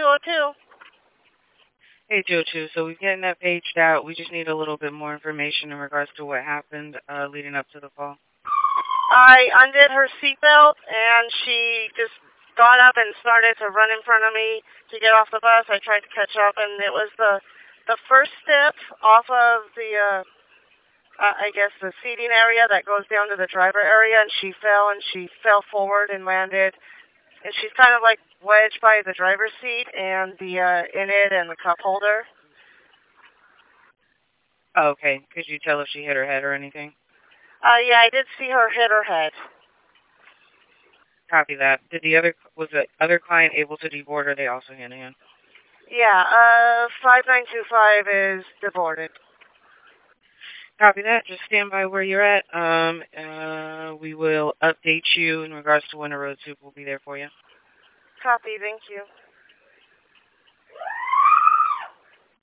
202. Hey, Joe, so we're getting that paged out. We just need a little bit more information in regards to what happened leading up to the fall. I undid her seatbelt, and she just got up and started to run in front of me to get off the bus. I tried to catch up, and it was the first step off of the, I guess, the seating area that goes down to the driver area, and she fell forward and landed. And she's kind of like wedged by the driver's seat and the innit and the cup holder. Oh, okay. Could you tell if she hit her head or anything? Yeah, I did see her hit her head. Copy that. Was the other client able to deboard, or they also hand in hand? Yeah, 5925 is deboarded. Copy that. Just stand by where you're at. We will update you in regards to when a road soup will be there for you. Copy, thank you.